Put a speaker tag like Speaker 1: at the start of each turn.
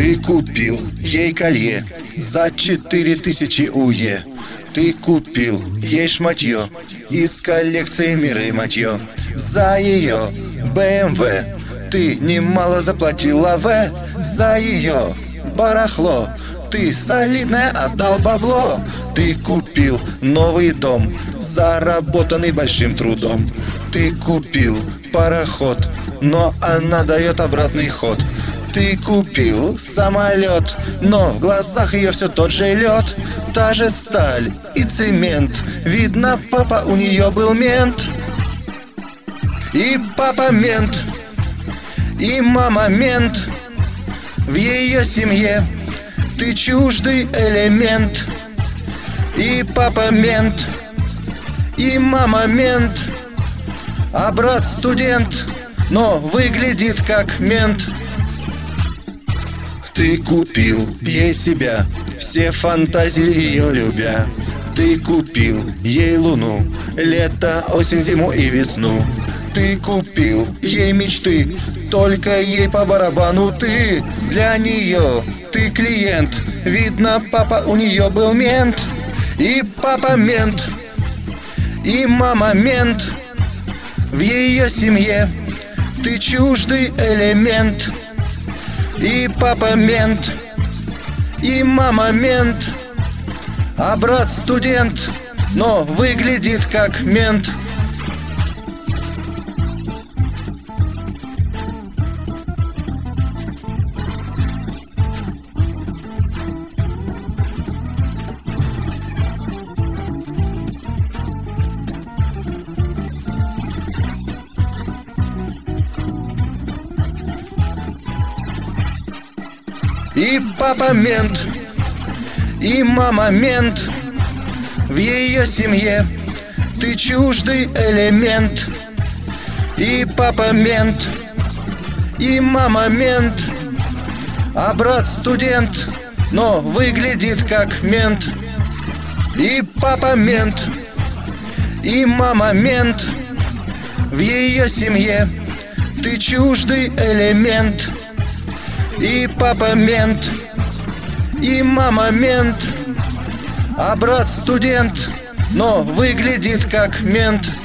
Speaker 1: Ты купил ей колье за 4000 УЕ. Ты купил ей шматье из коллекции «Миры матье». За ее БМВ ты немало заплатила за ее барахло. Ты солидное отдал бабло. Ты купил новый дом, заработанный большим трудом. Ты купил пароход, но она дает обратный ход. Ты купил самолет, но в глазах ее все тот же лед. Та же сталь и цемент. Видно, папа у нее был мент. И папа мент, и мама мент. В ее семье ты чуждый элемент. И папа мент, и мама мент. А брат студент, но выглядит как мент. Ты купил ей себя, все фантазии ее любя. Ты купил ей луну, лето, осень, зиму и весну. Ты купил ей мечты, только ей по барабану. Ты для нее, ты клиент. Видно, папа у нее был мент. И папа мент, и мама мент. В ее семье ты чуждый элемент. И папа мент, и мама мент. А брат студент, но выглядит как мент. И папа мент, и мама мент. В ее семье ты чуждый элемент. И папа мент, и мама мент. А брат студент, но выглядит как мент. И папа мент, и мама мент. В ее семье ты чуждый элемент. И папа мент, и мама мент. А брат студент, но выглядит как мент.